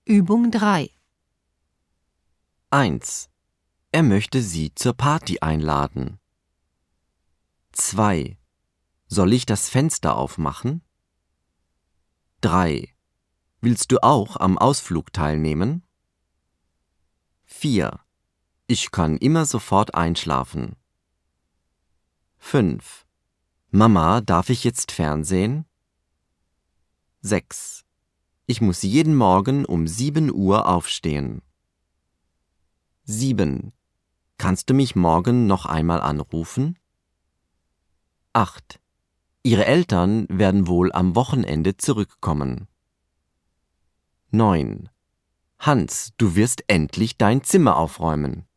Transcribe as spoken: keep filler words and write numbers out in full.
Übung drei. eins. Er möchte Sie zur Party einladen. zwei. Soll ich das Fenster aufmachen? drei. Willst du auch am Ausflug teilnehmen? vier. Ich kann immer sofort einschlafen. fünf. Mama, darf ich jetzt Fernsehen? sechs. Ich muss jeden Morgen um sieben Uhr aufstehen. sieben. Kannst du mich morgen noch einmal anrufen? acht. Ihre Eltern werden wohl am Wochenende zurückkommen. neun. Hans, du wirst endlich dein Zimmer aufräumen.